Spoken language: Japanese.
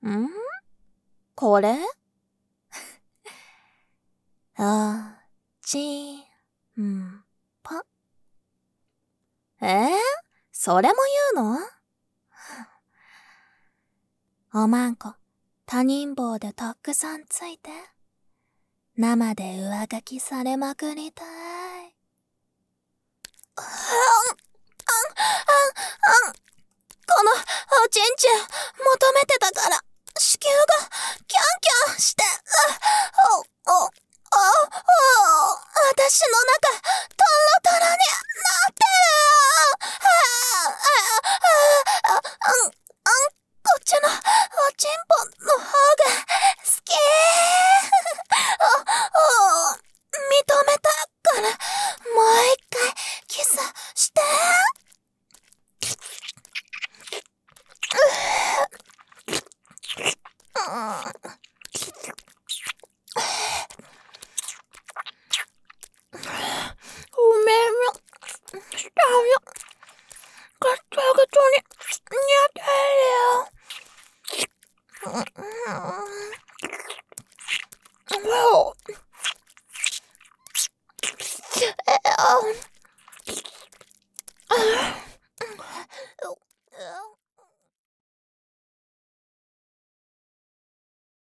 ん？これ？ぱ。それも言うの？おまんこ、他人棒でたくさんついて、生で上書きされまくりたい。このおちんちん求めてたから、子宮がキャンキャンして、私の中、トロトロになってる。こっちのおちんぽの方が好き。認めたから、もう一回キスして。ごめんよ。したよ。ガッタガタに似てるよ。